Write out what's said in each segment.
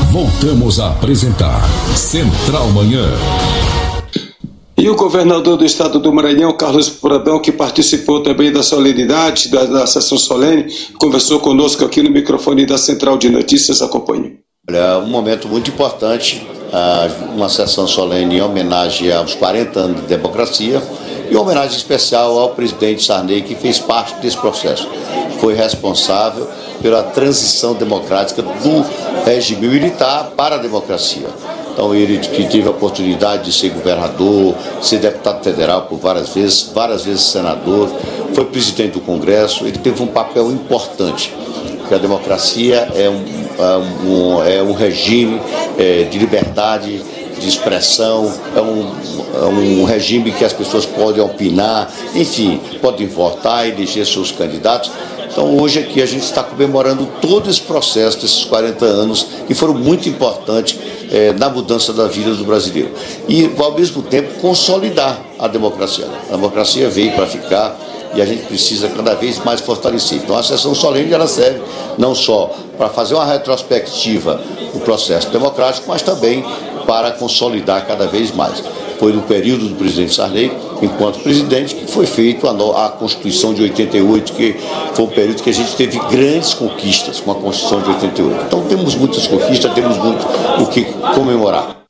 Voltamos a apresentar Central Manhã. E o governador do estado do Maranhão, Carlos Brandão, que participou também da solenidade, da sessão solene, conversou conosco aqui no microfone da Central de Notícias. Acompanhe. Olha, um momento muito importante, uma sessão solene em homenagem aos 40 anos de democracia e uma homenagem especial ao presidente Sarney, que fez parte desse processo. Foi responsável pela transição democrática do regime militar para a democracia. Então ele que teve a oportunidade de ser governador, ser deputado federal por várias vezes senador, foi presidente do Congresso, ele teve um papel importante, porque a democracia é um regime de liberdade, de expressão, é um regime que as pessoas podem opinar, enfim, podem votar, eleger seus candidatos. Então hoje aqui a gente está comemorando todo esse processo desses 40 anos que foram muito importantes na mudança da vida do brasileiro. E ao mesmo tempo consolidar a democracia. A democracia veio para ficar e a gente precisa cada vez mais fortalecer. Então a sessão solene ela serve não só para fazer uma retrospectiva do processo democrático, mas também para consolidar cada vez mais. Foi no período do presidente Sarney, enquanto presidente, que foi feita a Constituição de 88, que foi um período que a gente teve grandes conquistas com a Constituição de 88. Então temos muitas conquistas, temos muito o que comemorar.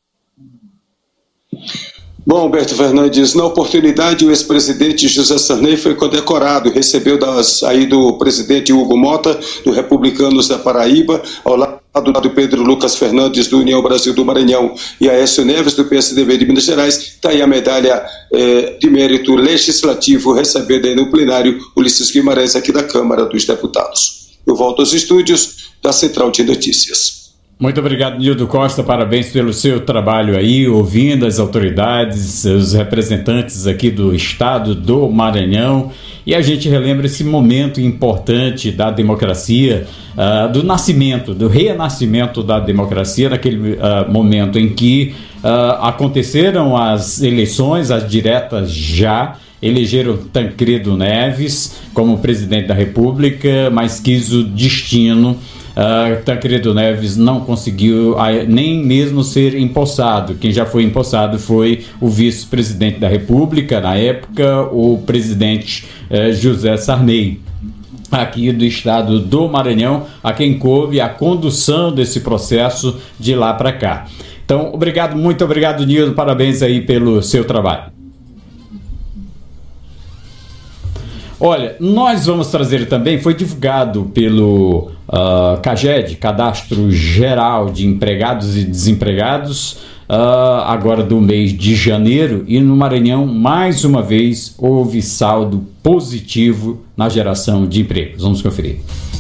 Bom, Alberto Fernandes, na oportunidade o ex-presidente José Sarney foi condecorado e recebeu aí do presidente Hugo Mota, do Republicanos da Paraíba, ao lado do Pedro Lucas Fernandes, do União Brasil do Maranhão, e Aécio Neves, do PSDB de Minas Gerais. Está aí a medalha de mérito legislativo recebida aí no plenário Ulisses Guimarães, aqui da Câmara dos Deputados. Eu volto aos estúdios da Central de Notícias. Muito obrigado, Nildo Costa, parabéns pelo seu trabalho aí, ouvindo as autoridades, os representantes aqui do estado do Maranhão, e a gente relembra esse momento importante da democracia, do nascimento, do renascimento da democracia, naquele momento em que aconteceram as eleições, as diretas já, elegeram Tancredo Neves como presidente da República, mas quis o destino. Tancredo Neves não conseguiu nem mesmo ser empossado. Quem já foi empossado foi o vice-presidente da República, na época, o presidente José Sarney, aqui do estado do Maranhão, a quem coube a condução desse processo de lá para cá. Então, obrigado, muito obrigado, Nildo, parabéns aí pelo seu trabalho. Olha, nós vamos trazer também, foi divulgado pelo CAGED, Cadastro Geral de Empregados e Desempregados, agora do mês de janeiro, e no Maranhão, mais uma vez, houve saldo positivo na geração de empregos. Vamos conferir.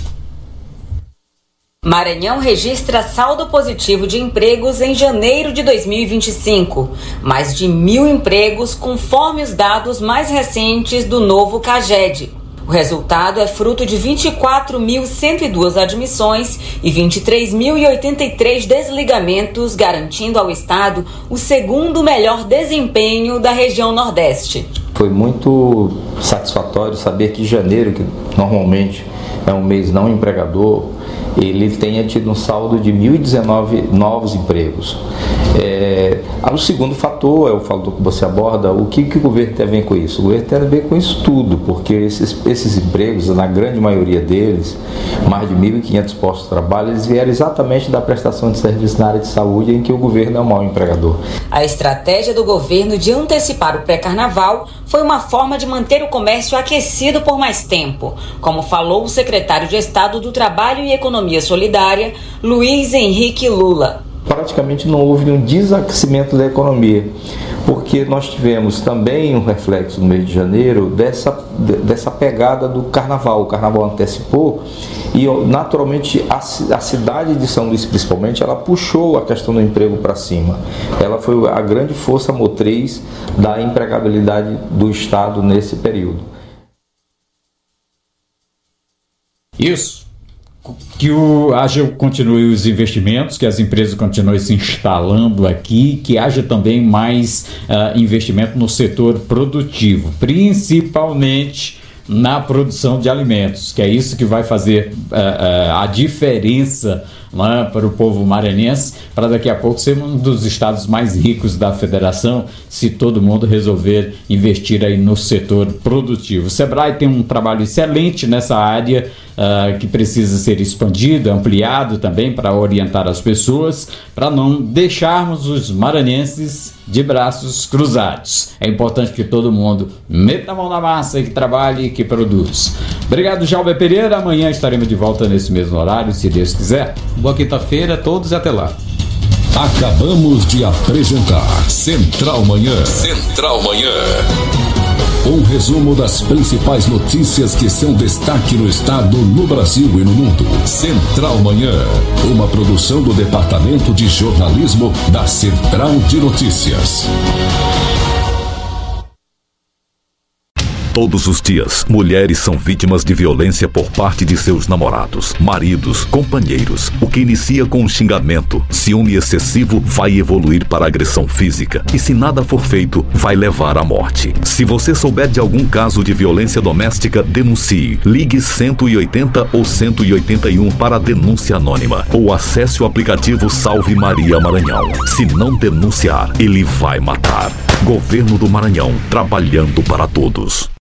Maranhão registra saldo positivo de empregos em janeiro de 2025, mais de 1.000 empregos conforme os dados mais recentes do novo CAGED. O resultado é fruto de 24.102 admissões e 23.083 desligamentos, garantindo ao Estado o segundo melhor desempenho da região Nordeste. Foi muito satisfatório saber que janeiro, que normalmente é um mês não empregador, ele tenha tido um saldo de 1.019 novos empregos. O segundo fator é o fator que você aborda, o que o governo tem a ver com isso? O governo tem a ver com isso tudo, porque esses empregos, na grande maioria deles, mais de 1.500 postos de trabalho, eles vieram exatamente da prestação de serviço na área de saúde, em que o governo é o maior empregador. A estratégia do governo de antecipar o pré-carnaval foi uma forma de manter o comércio aquecido por mais tempo, como falou o secretário de Estado do Trabalho e Economia Solidária, Luiz Henrique Lula. Praticamente não houve um desaquecimento da economia, porque nós tivemos também um reflexo no mês de janeiro dessa pegada do carnaval. O carnaval antecipou e naturalmente a cidade de São Luís principalmente, ela puxou a questão do emprego para cima. Ela foi a grande força motriz da empregabilidade do Estado nesse período. Isso. Que continue os investimentos, que as empresas continuem se instalando aqui, que haja também mais investimento no setor produtivo, principalmente na produção de alimentos, que é isso que vai fazer a diferença lá para o povo maranhense, para daqui a pouco ser um dos estados mais ricos da federação, se todo mundo resolver investir aí no setor produtivo. O Sebrae tem um trabalho excelente nessa área, que precisa ser expandido, ampliado também para orientar as pessoas, para não deixarmos os maranhenses de braços cruzados. É importante que todo mundo meta a mão na massa e que trabalhe e que produz. Obrigado, Jalber Pereira. Amanhã estaremos de volta nesse mesmo horário, se Deus quiser. Boa quinta-feira a todos e até lá. Acabamos de apresentar Central Manhã. Central Manhã. Um resumo das principais notícias que são destaque no estado, no Brasil e no mundo. Central Manhã, uma produção do Departamento de Jornalismo da Central de Notícias. Todos os dias, mulheres são vítimas de violência por parte de seus namorados, maridos, companheiros. O que inicia com um xingamento, ciúme excessivo, vai evoluir para agressão física. E se nada for feito, vai levar à morte. Se você souber de algum caso de violência doméstica, denuncie. Ligue 180 ou 181 para a denúncia anônima. Ou acesse o aplicativo Salve Maria Maranhão. Se não denunciar, ele vai matar. Governo do Maranhão, trabalhando para todos.